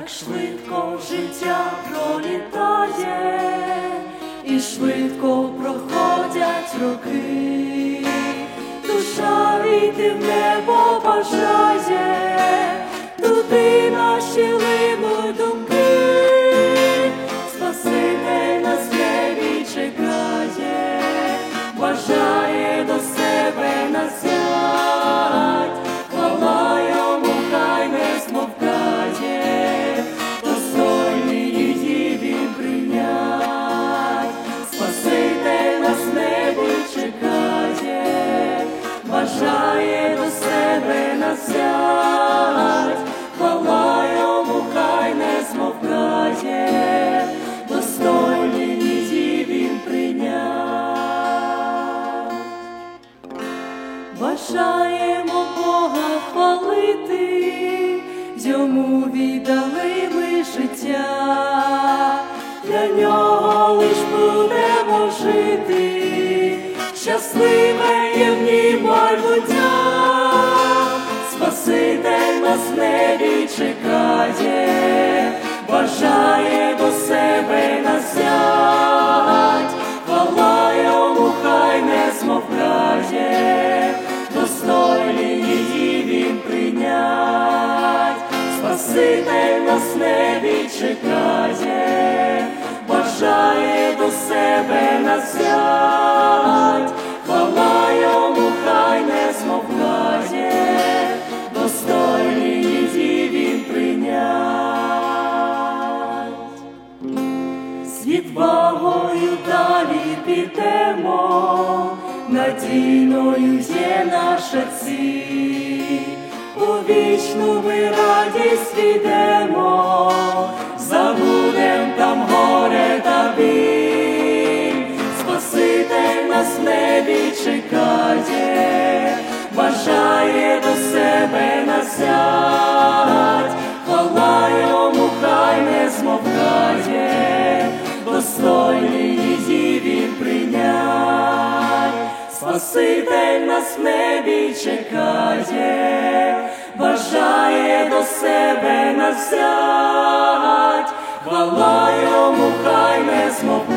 як швидко життя пролітає, і швидко проходять роки, душа війти в небо бажає, туди наші линуть думки, Спаситель нас в небі чекає, бажає до себе нас взять, хвала йому хай не змовкає, достойний її він прийнять. Спаситель нас в небі чекає, бажає до себе нас взять, хвала йому хай не змовкає, достойний її він прийнять. Бажаємо Бога хвалити, йому віддали ми життя, для нього лиш будемо жити, щасливе є в ній майбуття. Спаситель нас в небі чекає, бажає до себе нас взять, хвала йому хай не змовкає, достойний її він прийнять. Спаситель нас в небі чекає, бажає до себе нас взять, хвала йому хай не змовкає, достойний її він прийнять. З відвагою далі підемо, надійною є наша ціль, у вічну ми радість війдемо, забудем там горе та біль. Спаситель нас в небі чекає, бажає до себе нас взять, хвала йому хай не змовкає, достойний її він прийнять. Спаситель нас в небі чекає, бажає до себе нас взять, хвала йому хай не змовкає.